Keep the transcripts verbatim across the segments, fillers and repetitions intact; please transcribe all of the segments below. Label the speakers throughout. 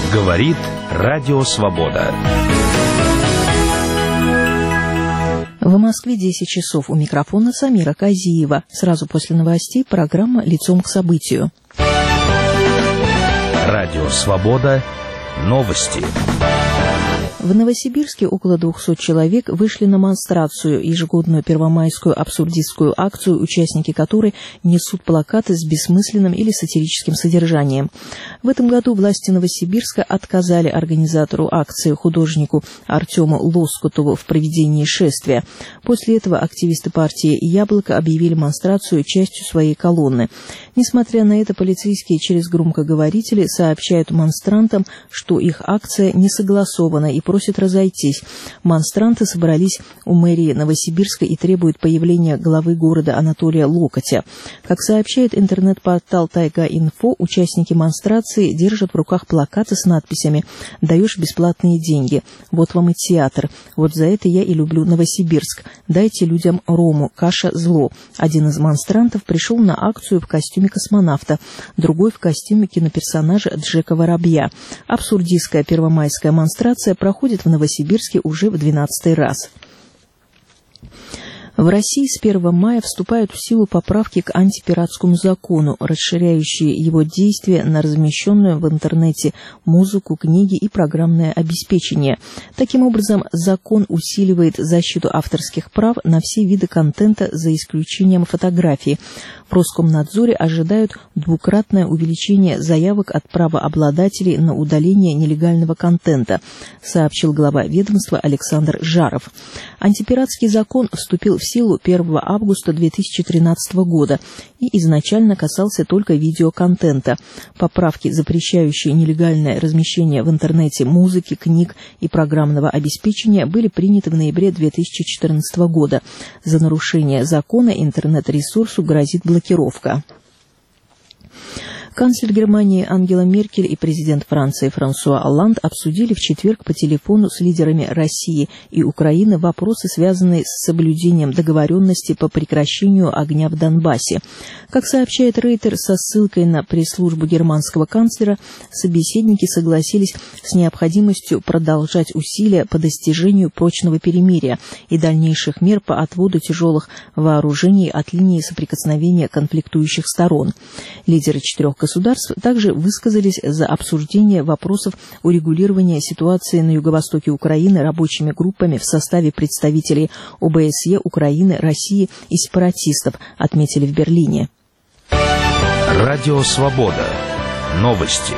Speaker 1: Говорит Радио Свобода.
Speaker 2: В Москве десять часов. У микрофона Самира Казиева. Сразу после новостей программа «Лицом к событию».
Speaker 1: Радио Свобода. Новости.
Speaker 2: В Новосибирске около двухсот человек вышли на монстрацию, ежегодную первомайскую абсурдистскую акцию, участники которой несут плакаты с бессмысленным или сатирическим содержанием. В этом году власти Новосибирска отказали организатору акции, художнику Артему Лоскутову, в проведении шествия. После этого активисты партии «Яблоко» объявили монстрацию частью своей колонны. Несмотря на это, полицейские через громкоговорители сообщают монстрантам, что их акция не согласована и просят разойтись. Монстранты собрались у мэрии Новосибирска и требуют появления главы города Анатолия Локотя. Как сообщает интернет-портал Тайга.Инфо, участники монстрации держат в руках плакаты с надписями «Даешь бесплатные деньги», «Вот вам и театр», «Вот за это я и люблю Новосибирск», «Дайте людям рому», «Каша зло». Один из монстрантов пришел на акцию в костюме космонавта, другой в костюме киноперсонажа Джека Воробья. Абсурдистская первомайская монстрация проходит в Новосибирске уже в двенадцатый раз. В России с первого мая вступают в силу поправки к антипиратскому закону, расширяющие его действие на размещенную в интернете музыку, книги и программное обеспечение. Таким образом, закон усиливает защиту авторских прав на все виды контента, за исключением фотографии. В Роскомнадзоре ожидают двукратное увеличение заявок от правообладателей на удаление нелегального контента, сообщил глава ведомства Александр Жаров. Антипиратский закон вступил в силу первого августа две тысячи тринадцатого года и изначально касался только видеоконтента. Поправки, запрещающие нелегальное размещение в интернете музыки, книг и программного обеспечения, были приняты в ноябре две тысячи четырнадцатого года. За нарушение закона интернет-ресурсу грозит блокировка. Канцлер Германии Ангела Меркель и президент Франции Франсуа Олланд обсудили в четверг по телефону с лидерами России и Украины вопросы, связанные с соблюдением договоренности по прекращению огня в Донбассе. Как сообщает Рейтер со ссылкой на пресс-службу германского канцлера, собеседники согласились с необходимостью продолжать усилия по достижению прочного перемирия и дальнейших мер по отводу тяжелых вооружений от линии соприкосновения конфликтующих сторон. Лидеры четырех государств также высказались за обсуждение вопросов урегулирования ситуации на юго-востоке Украины рабочими группами в составе представителей ОБСЕ, Украины, России и сепаратистов, отметили в Берлине.
Speaker 1: Радио Свобода. Новости.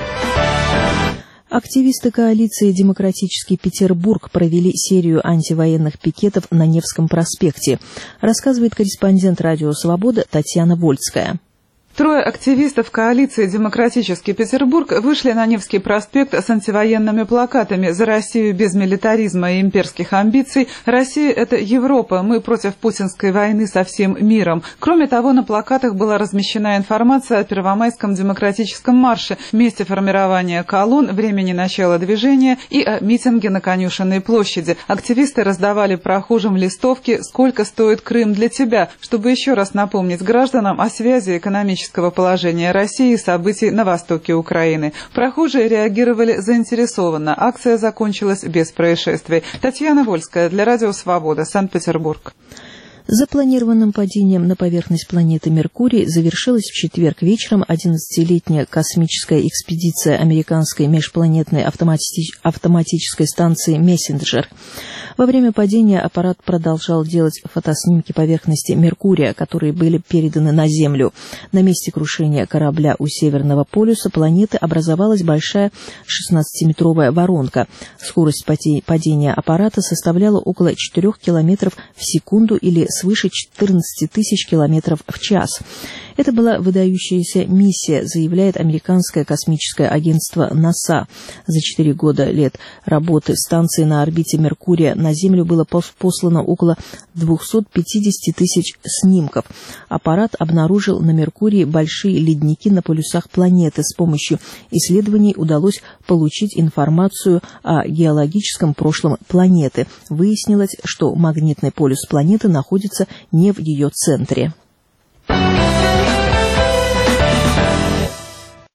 Speaker 2: Активисты коалиции «Демократический Петербург» провели серию антивоенных пикетов на Невском проспекте, рассказывает корреспондент Радио Свобода Татьяна Вольская.
Speaker 3: Трое активистов коалиции «Демократический Петербург» вышли на Невский проспект с антивоенными плакатами «За Россию без милитаризма и имперских амбиций», «Россия – это Европа, мы против путинской войны со всем миром». Кроме того, на плакатах была размещена информация о Первомайском демократическом марше, месте формирования колонн, времени начала движения и о митинге на Конюшенной площади. Активисты раздавали прохожим листовки «Сколько стоит Крым для тебя?», чтобы еще раз напомнить гражданам о связи экономической положения России и событий на востоке Украины. Прохожие реагировали заинтересованно. Акция закончилась без происшествий. Татьяна Вольская для Радио Свобода, Санкт-Петербург.
Speaker 2: Запланированным падением на поверхность планеты Меркурий завершилась в четверг вечером одиннадцатилетняя космическая экспедиция американской межпланетной автомати- автоматической станции «Мессенджер». Во время падения аппарат продолжал делать фотоснимки поверхности Меркурия, которые были переданы на Землю. На месте крушения корабля у Северного полюса планеты образовалась большая шестнадцатиметровая воронка. Скорость падения аппарата составляла около четырёх километров в секунду или свыше четырнадцати тысяч километров в час. Это была выдающаяся миссия, заявляет американское космическое агентство НАСА. За четыре года лет работы станции на орбите Меркурия на Землю было послано около двухсот пятидесяти тысяч снимков. Аппарат обнаружил на Меркурии большие ледники на полюсах планеты. С помощью исследований удалось получить информацию о геологическом прошлом планеты. Выяснилось, что магнитный полюс планеты находится не в ее центре.